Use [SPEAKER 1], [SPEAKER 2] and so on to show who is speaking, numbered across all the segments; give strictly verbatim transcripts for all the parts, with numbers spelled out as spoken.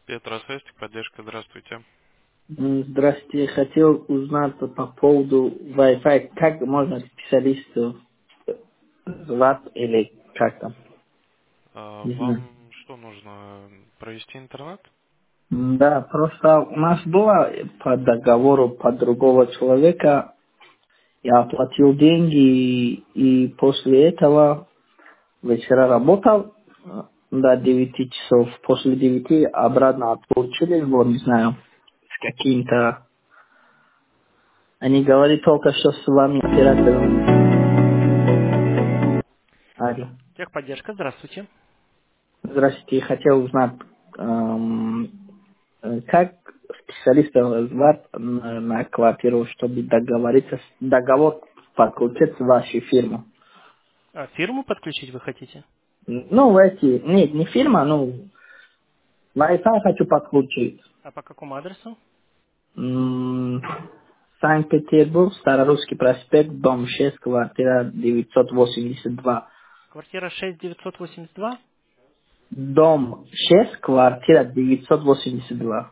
[SPEAKER 1] Петросвязь, поддержка, здравствуйте.
[SPEAKER 2] М, Здравствуйте. Хотел узнать по поводу Wi-Fi. Как можно специалисту звать или как там?
[SPEAKER 1] А,
[SPEAKER 2] Не знаю.
[SPEAKER 1] Вам что нужно, провести интернет?
[SPEAKER 2] М, Да, просто у нас было по договору по другого человека. Я оплатил деньги и после этого вечера работал э, до девяти часов. После девяти обратно отключили его, не знаю, с каким-то... Они говорят только, что с вами оператором. Алло.
[SPEAKER 3] Техподдержка, здравствуйте.
[SPEAKER 2] Здравствуйте, хотел узнать, эм, э, как специалиста звать на, на квартиру, чтобы договориться, с- договор подключить с вашей фирмой.
[SPEAKER 3] А, фирму подключить вы хотите?
[SPEAKER 2] Ну, эти, нет, не фирма, ну, Wi-Fi хочу подключить.
[SPEAKER 3] А по какому адресу?
[SPEAKER 2] М, Санкт-Петербург, Старорусский проспект, дом шесть, квартира девятьсот восемьдесят два.
[SPEAKER 3] Квартира шесть девятьсот восемьдесят два.
[SPEAKER 2] Дом шесть, квартира девятьсот восемьдесят два.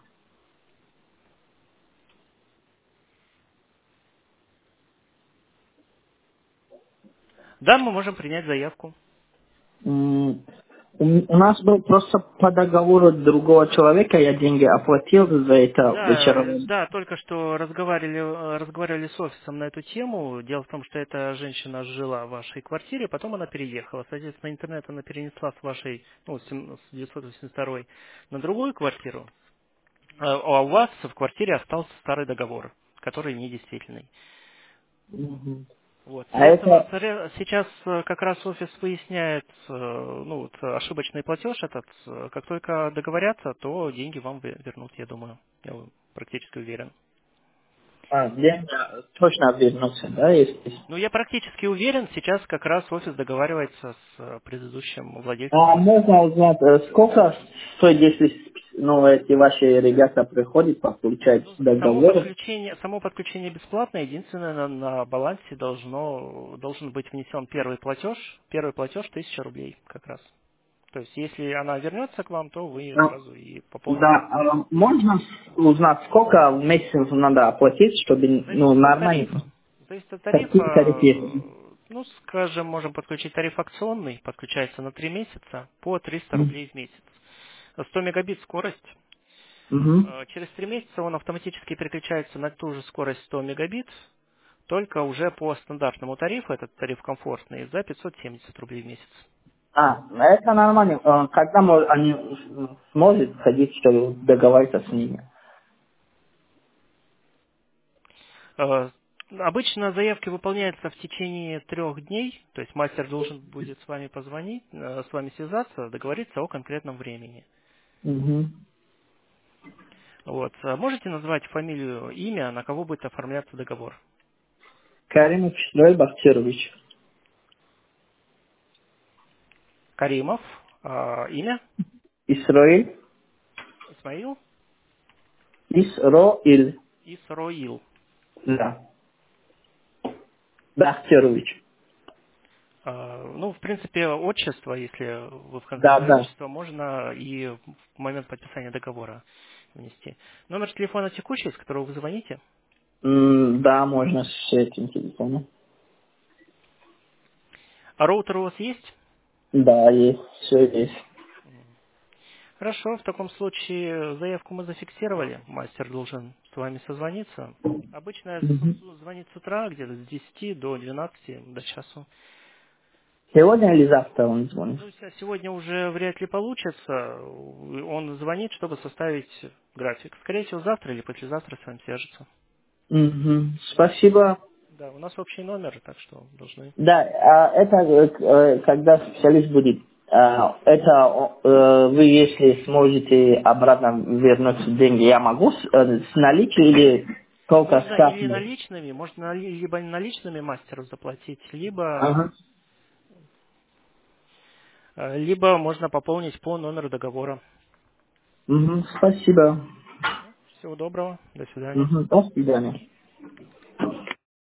[SPEAKER 3] Да, мы можем принять заявку.
[SPEAKER 2] М, У у нас был просто по договору другого человека, я деньги оплатил за это
[SPEAKER 3] Да, э,
[SPEAKER 2] вечером.
[SPEAKER 3] да, только что разговаривали, э, разговаривали с офисом на эту тему. Дело в том, что эта женщина жила в вашей квартире, потом она переехала. Соответственно, интернет она перенесла с вашей, ну, с сем- с девятьсот восемьдесят второй на другую квартиру. А а у вас в квартире остался старый договор, который недействительный.
[SPEAKER 2] Мгм.
[SPEAKER 3] Вот,
[SPEAKER 2] А
[SPEAKER 3] соответственно,
[SPEAKER 2] это,
[SPEAKER 3] царя- сейчас э, как раз офис выясняет э, ну, вот, э, ошибочный платеж этот. Э, Как только договорятся, то деньги вам ве- вернут, я думаю. Я у- практически уверен.
[SPEAKER 2] а, деньги точно вернутся, да, если...
[SPEAKER 3] Ну, я практически уверен, сейчас как раз офис договаривается с э, предыдущим владельцем
[SPEAKER 2] А
[SPEAKER 3] квартиры.
[SPEAKER 2] можно узнать, э, сколько стоит, если ну, эти ваши ребята приходят, подключать
[SPEAKER 3] Ну, само
[SPEAKER 2] договор?
[SPEAKER 3] подключение, само подключение бесплатное. Единственное, на, на балансе должно, должен быть внесен первый платеж. Первый платеж тысяча рублей как раз. То есть, если она вернется к вам, то вы
[SPEAKER 2] А,
[SPEAKER 3] сразу и пополните.
[SPEAKER 2] Да, а можно узнать, сколько в месяц надо оплатить, чтобы, ну,
[SPEAKER 3] Зависит от тарифа.
[SPEAKER 2] нормально?
[SPEAKER 3] Зависит от
[SPEAKER 2] Какие
[SPEAKER 3] тарифа.
[SPEAKER 2] тарифы?
[SPEAKER 3] Ну, скажем, можем подключить тариф акционный. Подключается на три месяца по триста
[SPEAKER 2] Мгм.
[SPEAKER 3] рублей в месяц. сто мегабит скорость.
[SPEAKER 2] Мгм.
[SPEAKER 3] Э, Через три месяца он автоматически переключается на ту же скорость сто мегабит, только уже по стандартному тарифу, этот тариф комфортный, за пятьсот семьдесят рублей в месяц.
[SPEAKER 2] А, это нормально. Э, Когда мо- они сможет ходить, чтобы договориться с ними?
[SPEAKER 3] Э, Обычно заявки выполняются в течение трех дней, то есть мастер должен будет с вами позвонить, э, с вами связаться, договориться о конкретном времени.
[SPEAKER 2] Угу.
[SPEAKER 3] Вот. А можете назвать фамилию, имя, на кого будет оформляться договор?
[SPEAKER 2] Каримов Исроиль Бахтирович.
[SPEAKER 3] Каримов, а, имя,
[SPEAKER 2] Исроиль.
[SPEAKER 3] Исмаил,
[SPEAKER 2] Исроиль.
[SPEAKER 3] Исроил.
[SPEAKER 2] Да. Бахтирович.
[SPEAKER 3] А, Ну, в принципе, отчество, если вы в конце
[SPEAKER 2] Да,
[SPEAKER 3] говорите
[SPEAKER 2] да.
[SPEAKER 3] отчество, можно и в момент подписания договора внести. Номер телефона текущий, с которого вы звоните.
[SPEAKER 2] М, Да, можно с этим телефоном.
[SPEAKER 3] А роутер у вас есть?
[SPEAKER 2] Да, есть. Все есть.
[SPEAKER 3] Хорошо, в таком случае заявку мы зафиксировали. Мастер должен с вами созвониться. Обычно
[SPEAKER 2] Мгм.
[SPEAKER 3] с- звонит с утра, где-то с десяти до двенадцати, до часу.
[SPEAKER 2] Сегодня или завтра он звонит?
[SPEAKER 3] Ну, се- сегодня уже вряд ли получится. Он звонит, чтобы составить график. Скорее всего, завтра или послезавтра с вами свяжется.
[SPEAKER 2] Мгм. Спасибо.
[SPEAKER 3] Да, у нас общий номер, так что должны.
[SPEAKER 2] Да, а это э, к- э, когда специалист будет, а, это э, вы если сможете обратно вернуть деньги, я могу с, э, с наличием или только с
[SPEAKER 3] Можно или
[SPEAKER 2] карты?
[SPEAKER 3] наличными, можно нали- либо наличными мастеру заплатить, либо,
[SPEAKER 2] Ага.
[SPEAKER 3] э, либо можно пополнить по номеру договора.
[SPEAKER 2] Мгм. Спасибо.
[SPEAKER 3] Всего доброго, до свидания.
[SPEAKER 2] Мгм. До свидания.